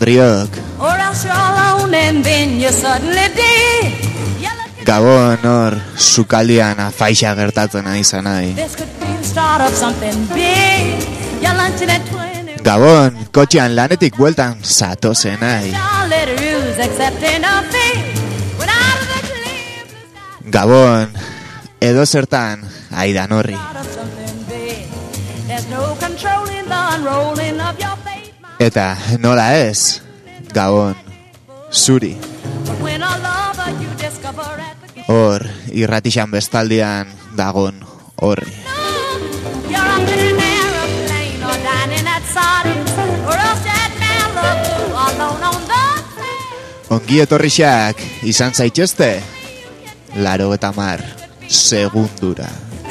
Andriok. Gabon hor sukaldian afaixa gertatzen ari zanai. Gabon kotxean lanetik bueltan zatozenai. Gabon edo zertan aidan horri. Eta nola ez, Gabon zuri. Hor irratixan bestaldian dagon horri. Ongi etorrixak izan zaitezte 80 segundura.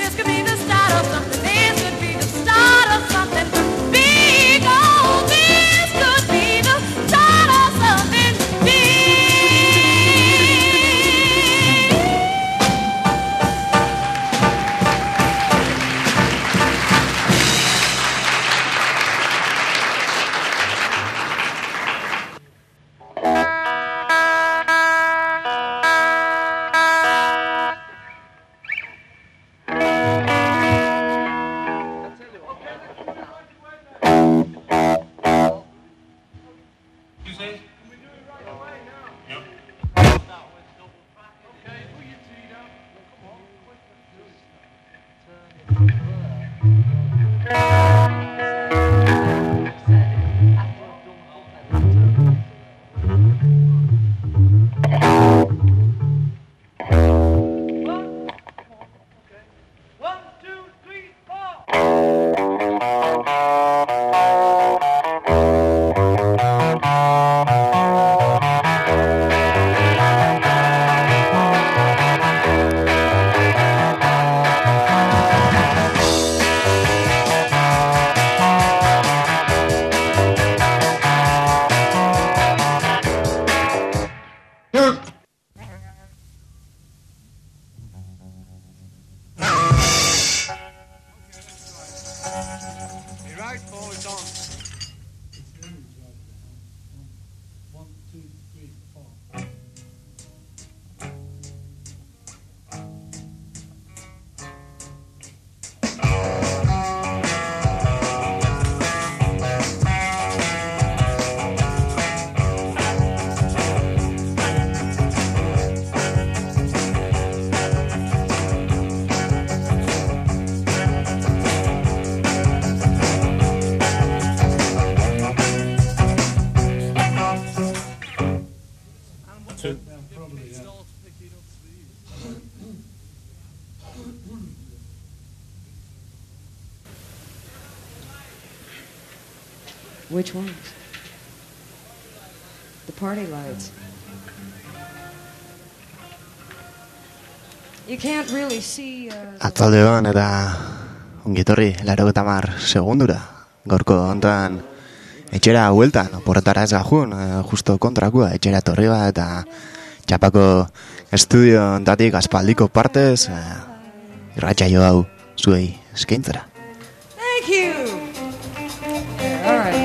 Which ones? The party lights. You can't really see... Atzalde hon eta ongitorri 80 segundura. Gaurko hontan etxera hueltan, porretara ez gajun, justo kontrakua, etxera torri bat eta txapako estudio ontatik aspaldiko partez, irratsaio hau zuei eskaintzera. Thank you! Yeah, all right.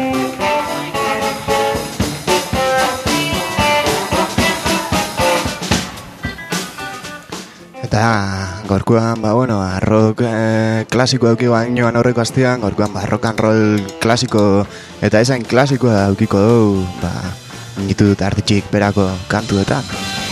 Eta gaurkoan, rock klasiko eukiko bainoan horreko astean, gaurkoan rock and roll klasiko eta esain klasikoa eukiko dugu, ningitu dut artitxik berako kantuetan.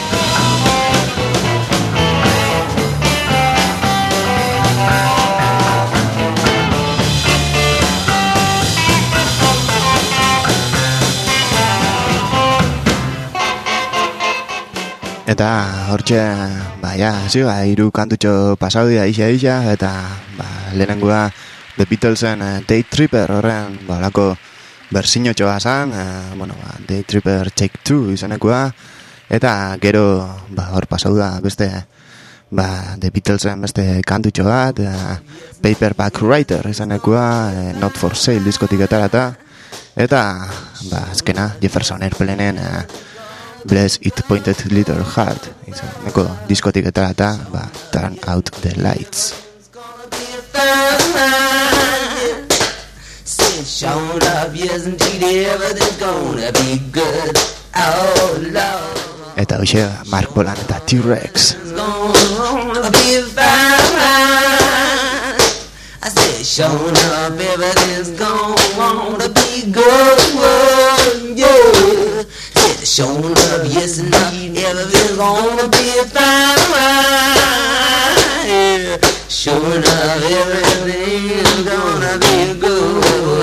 Eta hortxe, hiru kantutxo pasaudia isa, eta lehenengoa The Beatlesen Day Tripper horren, lako berzinotxoa zan, Day Tripper Take 2 izanekoa, eta gero, hor pasauda beste, The Beatlesen beste kantutxo bat, Paperback Writer izanekoa, Not For Sale diskotik etarata, eta, azkena, Jefferson Airplanen, Bless It Pointed Little Heart izaneko diskotik etarata, Turn Out The Lights. Shown up, yes indeed, everything's gonna be good. Oh Lord. Eta hoxe, Mark Bolan eta T-Rex. Gonna be fine. I said, shown up, everything's gonna be good. Yeah. Said, shown up, yes indeed, everything's gonna be fine. Yeah. Showing up, everything's gonna be good.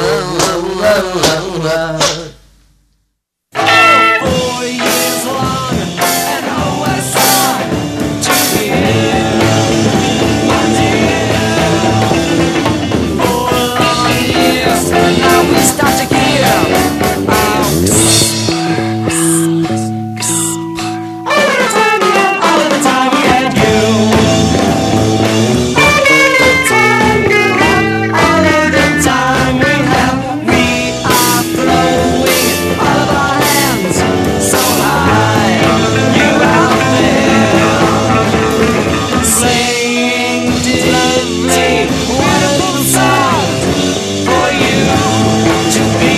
4 years long and always long to be my dear. 4 long years and now we start to hear. All the time we had you. All of the time we have, we are flowing all of our hands so high. You out there sing lovely, wonderful songs for you to be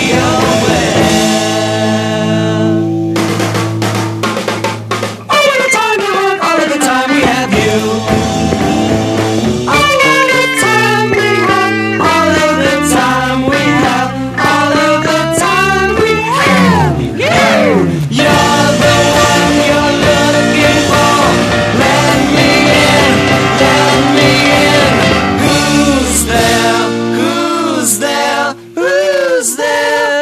aware. All of the time we have, all of the time we have you. All of the time we have, all of the time we have, all of the time we have you. You're the one you're looking for. Let me in, let me in. Who's there? Who's there? Who's there?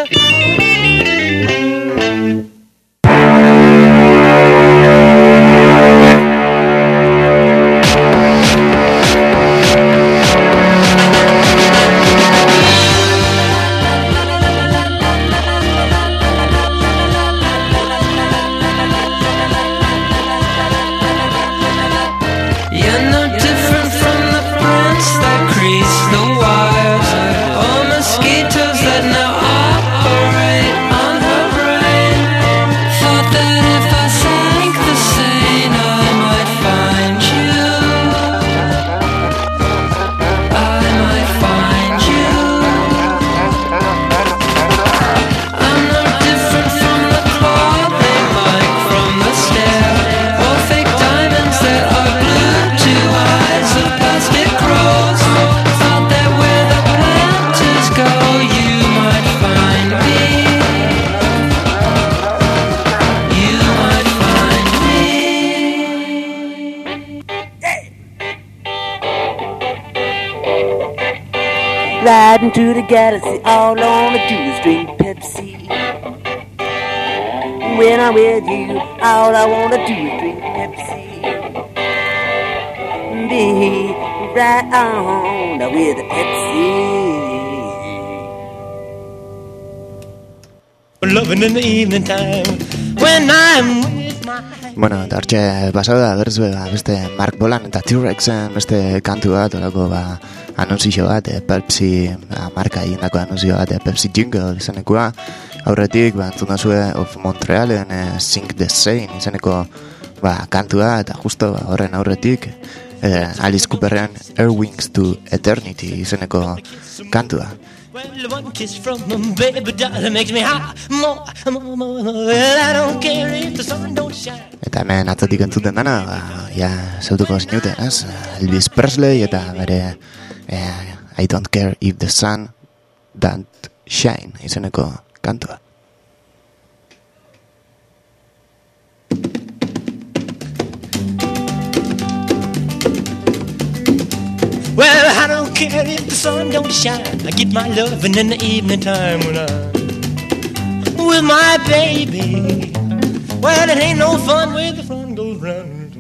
You're no different from the plants that crease the wires, or mosquitoes that now operate on her brain. Thought that if I sank the Seine, I might find you. I might find you. I'm no different from the cloth they make from the stair, or fake diamonds that are glued to eyes of plastic crows. Thought that where the planters go, you might find me. You might find me. Riding through the galaxy, all I wanna do is drink Pepsi. When I'm with you, all I wanna do is drink Pepsi. Be right on with the Pepsi. Loving in the evening time when I'm with my. Bueno, eta hortxe pasau da berzue beste Mark Bolan eta T-Rexen beste kantu bat, orako anunzio bat, Pepsi marka egindako anunzio bat, Pepsi Jingle izenekua. Aurretik, entzuna zue of Montrealen Sing the Seine izeneko kantua, eta justo horren aurretik Alice Cooperren Air Wings to Eternity izeneko kantua. Well, one kiss from a baby doll makes me hot more. Well, I don't care if the sun don't shine. Eta hemen atzatik entzuten dana, ja, zeutuko zinuten, ez? Elvis Presley eta bere I don't care if the sun don't shine izeneko kantua. Well, I don't care if the sun don't shine. I get my loving in the evening time when I'm with my baby. Well, it ain't no fun when the sun goes round.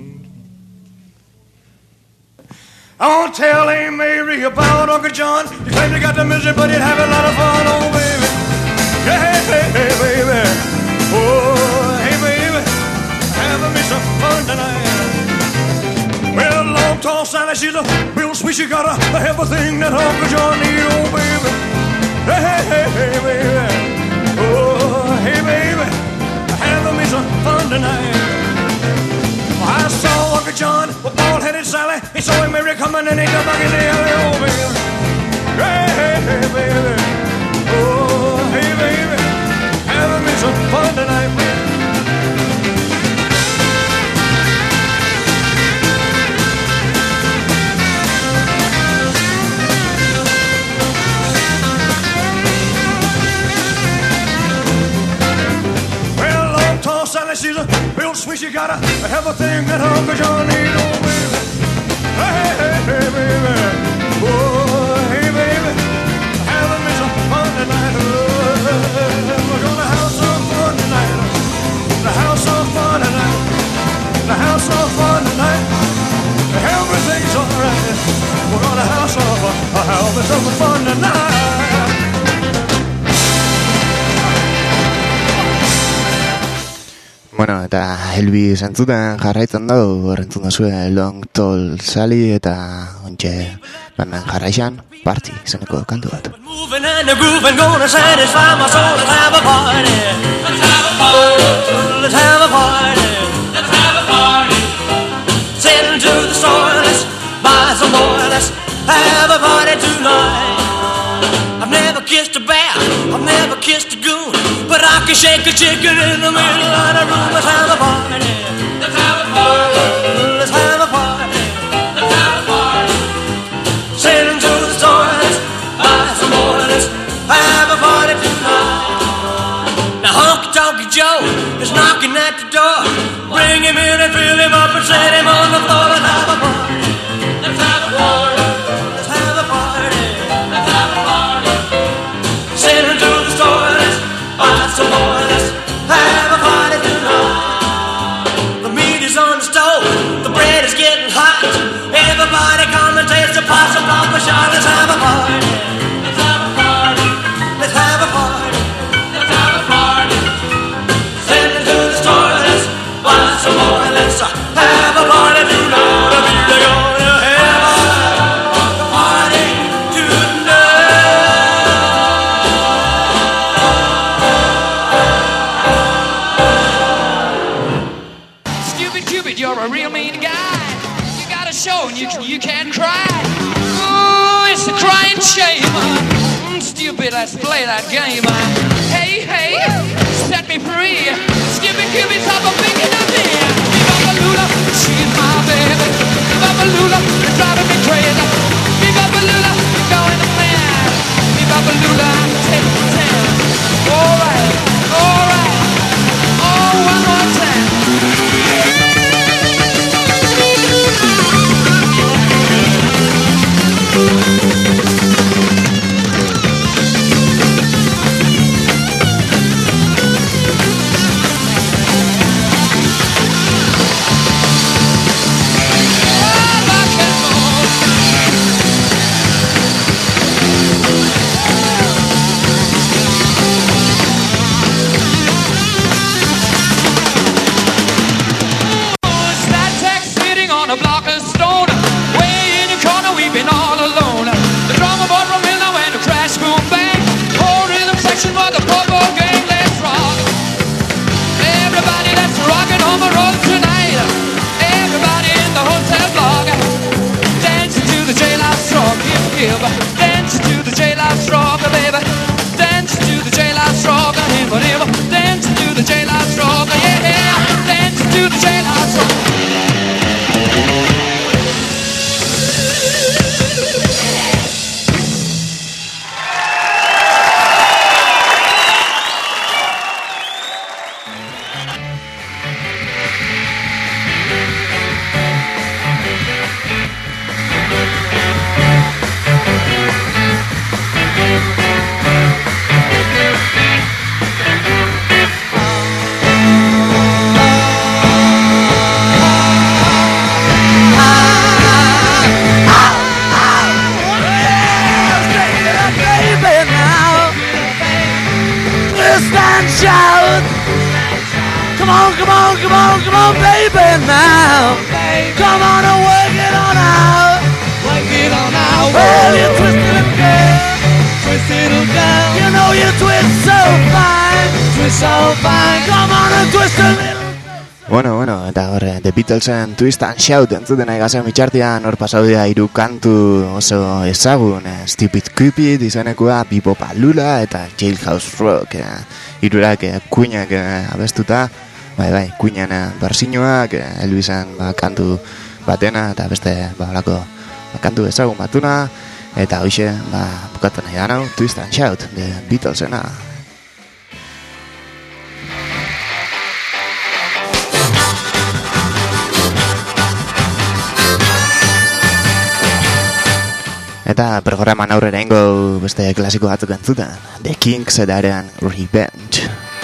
I want to tell Aunt Mary about Uncle John. He claimed he got the misery, but he'd have a lot of fun, oh baby. Hey, hey, hey, baby. Oh, hey, baby. Having me some fun tonight. Well, long, tall Sally, she's a real sweet. She got everything that Uncle John need, oh baby. Hey, hey, hey, hey, baby. Oh, hey, baby. Having me some fun tonight. I saw Uncle John with bald-headed Sally. He saw him Mary coming and he got back in the alley, oh baby. Hey, hey, hey, baby. Oh, she's real sweet. She got everything that Uncle John needs, oh baby. Hey, hey, hey, baby. Oh, hey, baby. Having me some fun tonight. We're gonna have some fun tonight. The house of fun tonight. The house of fun tonight. Everything's alright. We're gonna have some fun tonight. Bueno, eta Elvis entzuten jarraitzen dugu, entzun duzue Long Tall Sally eta ontxe banden jarraixan Party izeneko kantu bat. Moving and the grooving, gonna satisfy my soul. Let's have a party. Let's have a party. Let's have a party. Let's have a party. Sitting to the store, let's buy some more. Let's have a party tonight. I've never kissed a bear, I've never kissed a goon, but I can shake a chicken in the middle of the room. Let's have a party. Let's have a party. Let's have a party. Let's have a party. Sitting to the store, let's buy some more. Let's have a party tonight. Now Honky Tonky Joe is knocking at the door. Bring him in and fill him up and set him on the floor. Let's have a party. Let's have a party. Let's have a party. Let's have a party. Sitting to the store, let's buy some more. Let's have a party tonight. The meat is on the stove, the bread is getting hot. Everybody come and taste the possum pop a shot. Let's have a party. Let's have a party. Let's have a party. Let's have a party. Sitting to the store, let's buy some more. Let's have a party tonight. We're gonna have a party tonight. Stupid Cupid, you're a real mean guy. You got a show and you can't cry. Oh, it's a crying shame. Stupid, let's play that game. Hey, hey, set me free. Stupid Cupid's up a thinking of me. Viva Lula, she's my baby. Viva Lula, you're driving me crazy. Viva Lula, you're going mad. Viva Lula, I'm 10 for 10. All right, all right. Oh, one more time. Dance to the J-Live stronger, baby. Dance to the J-Live stronger, dance to the J-Live stronger, yeah. Dance to the J-Live stronger. Shout! Come on, baby, now. Come on and work it on out. Work it on out. Well, you twist little girl. You know you twist so fine. Come on and twist a little. Bueno, eta horre, The Beatlesen Twist and Shout entzuten nahi gazen bitxartian, hor pasaudia 3 kantu oso ezagun, Stupid Cupid izanekoa, Bebopa Lula eta Jailhouse Rock, hirurak Queenak abestuta, bai, Queenan bersinoak, Elvisen kantu batena, eta beste balako kantu ezagun batuna, eta hoxe, bukatu nahi danau, Twist and Shout, The Beatlesena. Eta programan aurrera ingo beste klasiko batzuk entzuten. The Kings eta eren Revenge.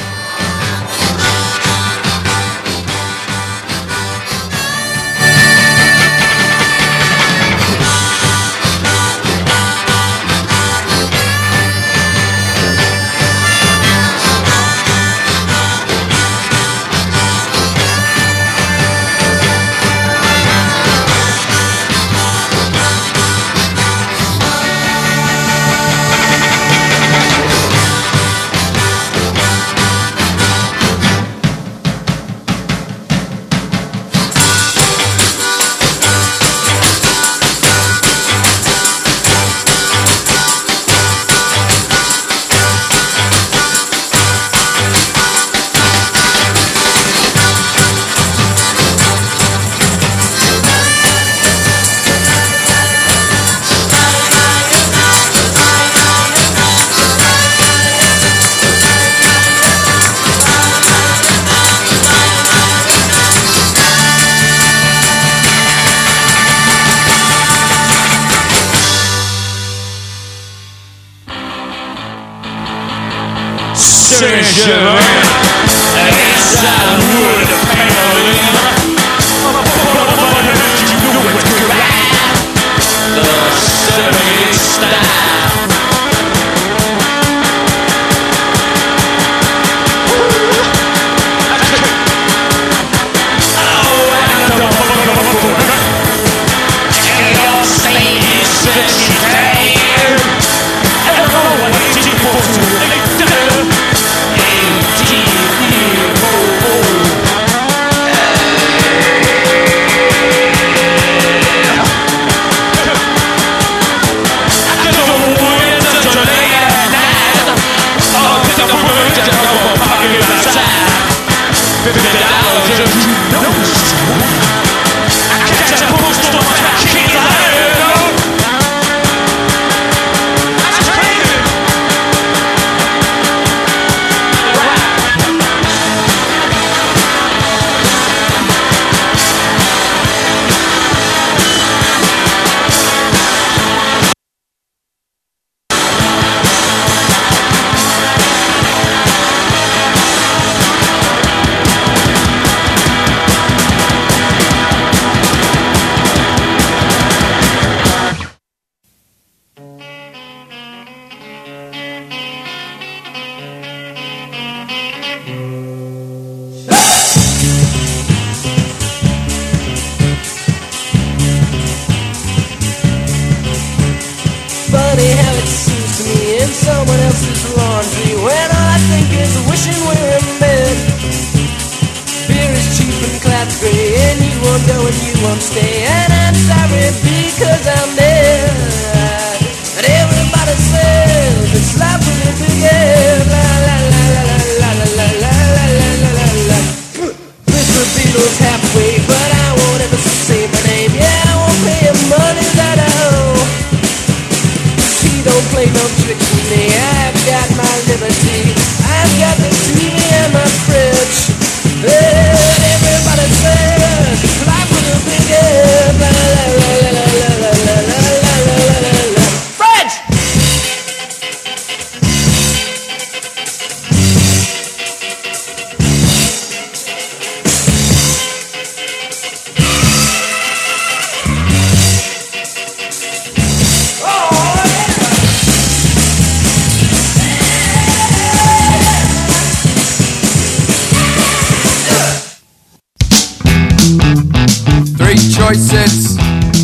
Choices,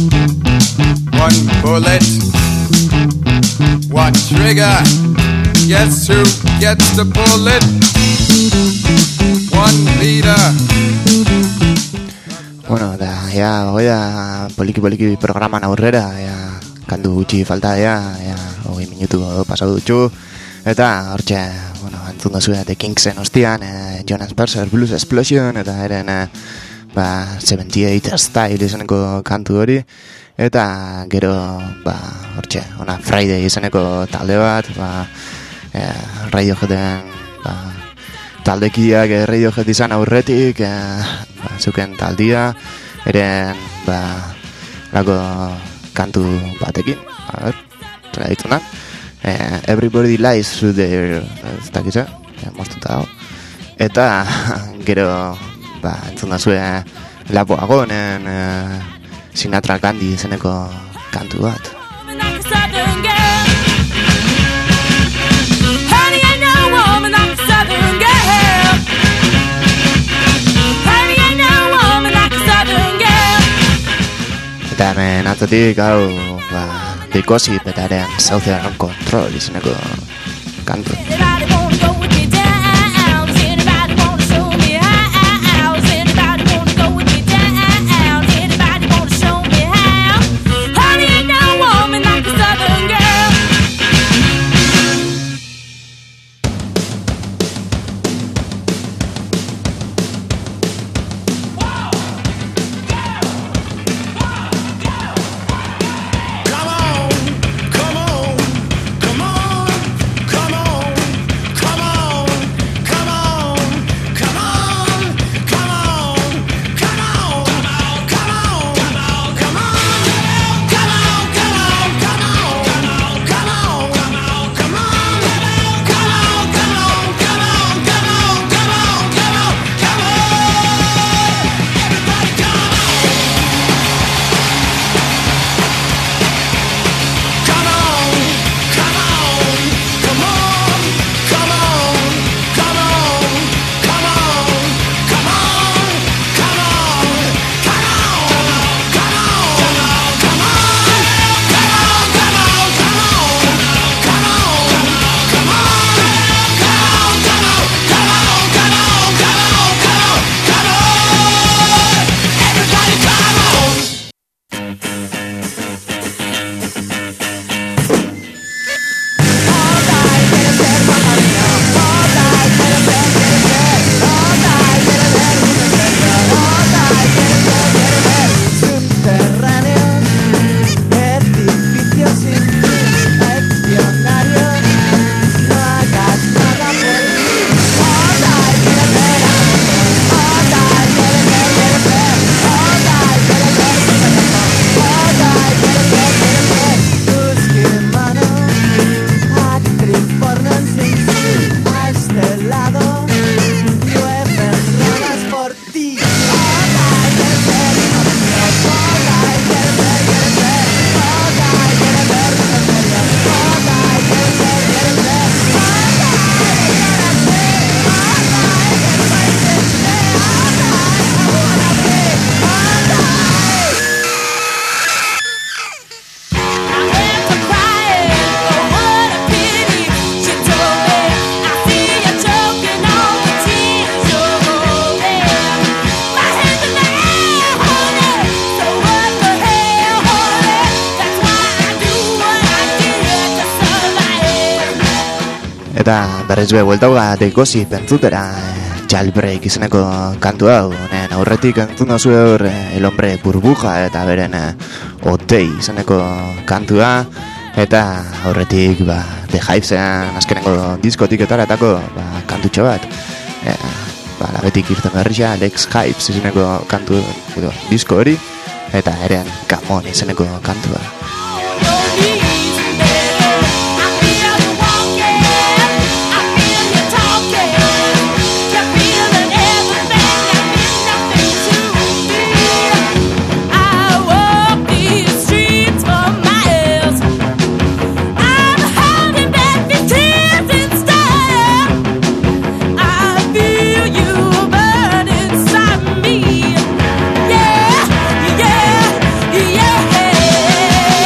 one bullet, one trigger. Guess who gets the bullet? One leader. Bueno, da, ya, goida poliki programan aurrera, ya, kandu gutxi falta, ya, 20 minutu pasau dutxu. Eta, hortxe, bueno, entzun dozu The Kingsen ostian, Jonas Berser Blues Explosion, eta eren, 78 Style izeneko kantu hori. Eta gero, hortxe, ona Friday izeneko talde bat, Radioheaden, taldekiak Radiohead izan aurretik, zuken taldia, eren, lako kantu batekin, traditzen da. Everybody lies through their, ez dakitza, moztuta dago. Eta, gero, entzun da zuen laboagonen Sinatra Gandhi izeneko kantu bat. Eta hemen atzatik hau The Gossip eta ere Southern Control izeneko kantu. Eta berriz be bueltauga The Gossip entzutera Jailbreak izeneko kantu hau. Honen aurretik entzun dozu hor El Hombre Burbuja eta beren Otei izeneko kantua. Eta aurretik The Hivesen azkenengo diskotik etaratako kantutxo bat. Labetik irten berriza Lex Hives izeneko kantu disko hori. Eta eren Camon izeneko kantua. Yeah.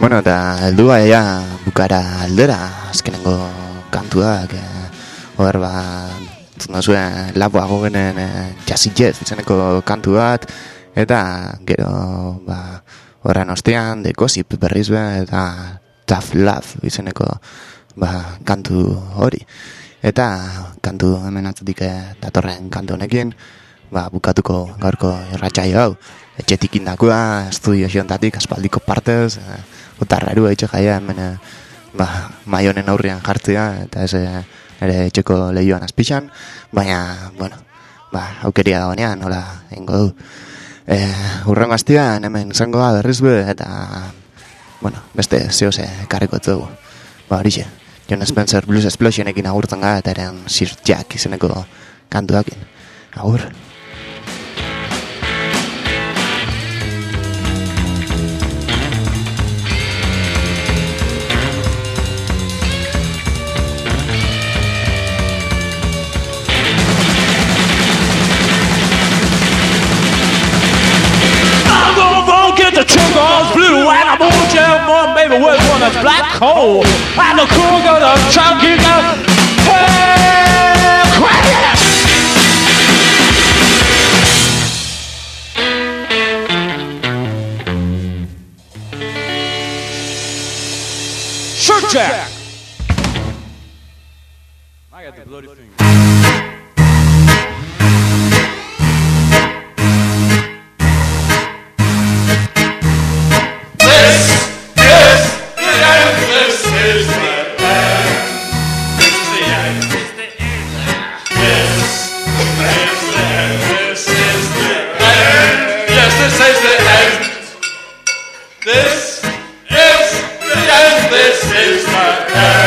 Bueno, eta heldu gaia bukara aldera, azkenengo kantuak, hor zuen laboago genen Jazzy Jazz izeneko kantu bat, eta gero horren ostean The Gossip berriz eta Tough Love izeneko kantu hori. Eta kantu hemen atzetik datorren kantu honekin, bukatuko gaurko irratsaio hau. Etxetik indakoa, estudio xiontatik, aspaldiko partez, otarrarua itxe jaia hemen maionen aurrian jartzea, eta ez ere etxeko lehioan azpixan, baina, bueno, aukeria da banean, nola egingo du. Urrengo astian hemen izango da berriz eta, bueno, beste zehose karriko etzugu. Horixe, Jon Spencer Blues Explosionekin agurtzen gara, eta eren Sir Jack izeneko kantuakin. Agur. The trigger's blue and I'm on jam one baby with one that's black coal and the cool got a chunky got crazy. Shirt Jack. I got the bloody finger. This is the end, this is the end.